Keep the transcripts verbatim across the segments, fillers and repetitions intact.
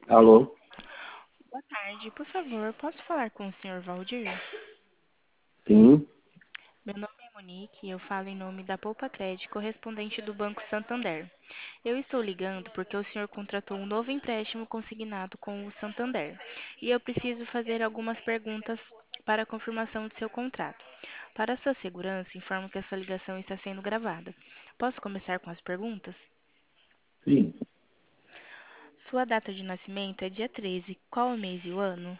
Alô? Boa tarde, por favor, posso falar com o senhor Valdir? Sim, Meu nome é Monique e eu falo em nome da Poupa Crédito, correspondente do Banco Santander. Eu estou ligando porque o senhor contratou um novo empréstimo consignado com o Santander e eu preciso fazer algumas perguntas para a confirmação de seu contrato. Para sua segurança, informo que essa ligação está sendo gravada. Posso começar com as perguntas? sim. Sua data de nascimento é dia treze. Qual o mês e o ano?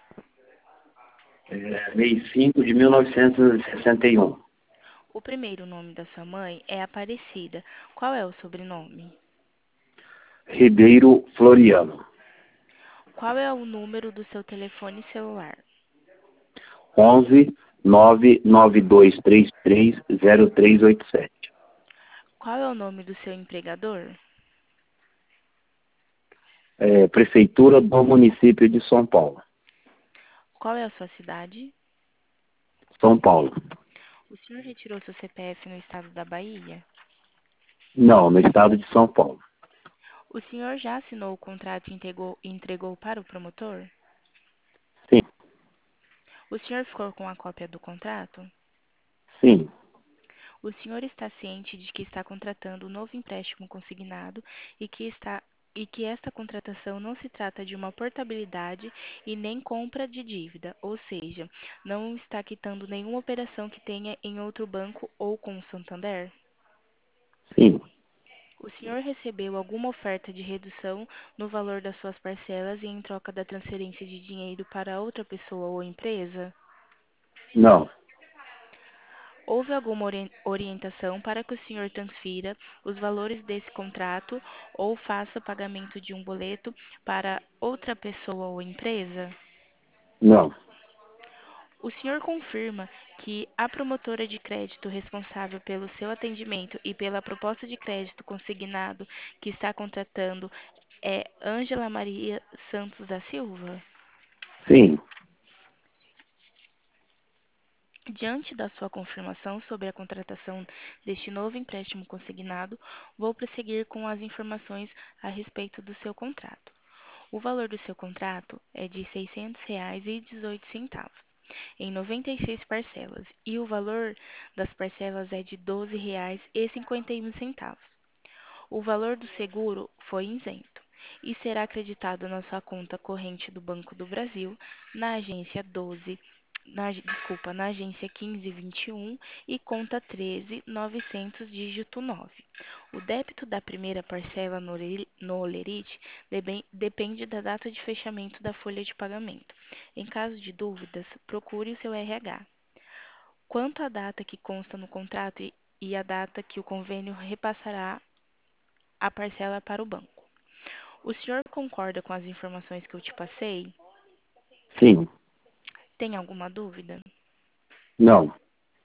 É, mês cinco de mil novecentos e sessenta e um. O primeiro nome da sua mãe é Aparecida. Qual é o sobrenome? Ribeiro Floriano. Qual é o número do seu telefone celular? onze nove nove dois três três zero três oito sete. Qual é o nome do seu empregador? É, Prefeitura do município de São Paulo. Qual é a sua cidade? São Paulo. O senhor retirou seu C P F no estado da Bahia? Não, no estado de São Paulo. O senhor já assinou o contrato e entregou, entregou para o promotor? Sim, O senhor ficou com a cópia do contrato? sim, O senhor está ciente de que está contratando um novo empréstimo consignado e que está e que esta contratação não se trata de uma portabilidade e nem compra de dívida, ou seja, não está quitando nenhuma operação que tenha em outro banco ou com o Santander? sim. O senhor recebeu alguma oferta de redução no valor das suas parcelas e em troca da transferência de dinheiro para outra pessoa ou empresa? Não, Houve alguma ori- orientação para que o senhor transfira os valores desse contrato ou faça pagamento de um boleto para outra pessoa ou empresa? não. O senhor confirma que a promotora de crédito responsável pelo seu atendimento e pela proposta de crédito consignado que está contratando é Ângela Maria Santos da Silva? Sim, Diante da sua confirmação sobre a contratação deste novo empréstimo consignado, vou prosseguir com as informações a respeito do seu contrato. O valor do seu contrato é de R$ seiscentos reais e dezoito centavos, em noventa e seis parcelas, e o valor das parcelas é de R$ doze reais e cinquenta e um centavos. O valor do seguro foi isento e será acreditado na sua conta corrente do Banco do Brasil, na agência doze, na, desculpa, na agência quinze vinte e um e conta treze novecentos dígito nove. O débito da primeira parcela no leri- no Olerite deben- depende da data de fechamento da folha de pagamento. Em caso de dúvidas, procure o seu R H. Quanto à data que consta no contrato e e a data que o convênio repassará a parcela para o banco. O senhor concorda com as informações que eu te passei? sim, Tem alguma dúvida? não.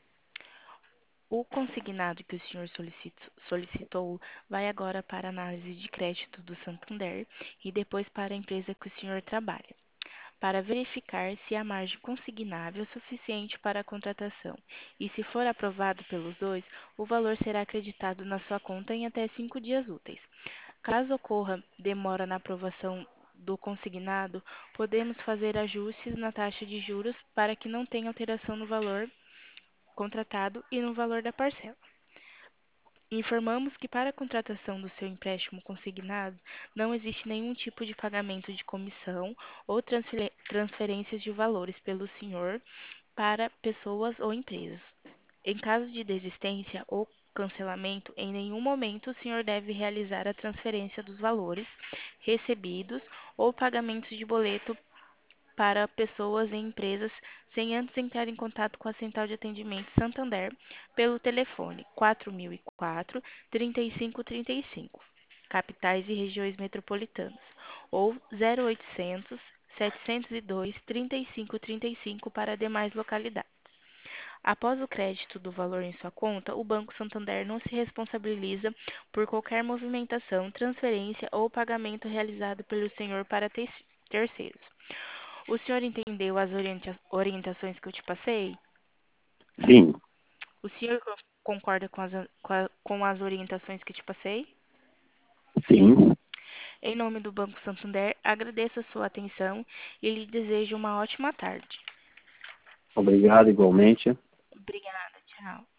O consignado que o senhor solicit- solicitou vai agora para a análise de crédito do Santander e depois para a empresa que o senhor trabalha, para verificar se a margem consignável é suficiente para a contratação. E se for aprovado pelos dois, o valor será acreditado na sua conta em até cinco dias úteis. Caso ocorra demora na aprovação do consignado, podemos fazer ajustes na taxa de juros para que não tenha alteração no valor contratado e no valor da parcela. Informamos que para a contratação do seu empréstimo consignado não existe nenhum tipo de pagamento de comissão ou transfere- transferências de valores pelo senhor para pessoas ou empresas. Em caso de desistência ou cancelamento, em nenhum momento o senhor deve realizar a transferência dos valores recebidos ou pagamentos de boleto para pessoas e empresas sem antes entrar em contato com a Central de Atendimento Santander pelo telefone quatro mil e quatro, trinta e cinco trinta e cinco, capitais e regiões metropolitanas, ou zero oitocentos, setecentos e dois, trinta e cinco trinta e cinco para demais localidades. Após o crédito do valor em sua conta, o Banco Santander não se responsabiliza por qualquer movimentação, transferência ou pagamento realizado pelo senhor para te- terceiros. O senhor entendeu as orienta- orientações que eu te passei? Sim, O senhor co- concorda com as, a- com a- com as orientações que eu te passei? sim, Em nome do Banco Santander, agradeço a sua atenção e lhe desejo uma ótima tarde. Obrigado igualmente. Obrigada, tchau.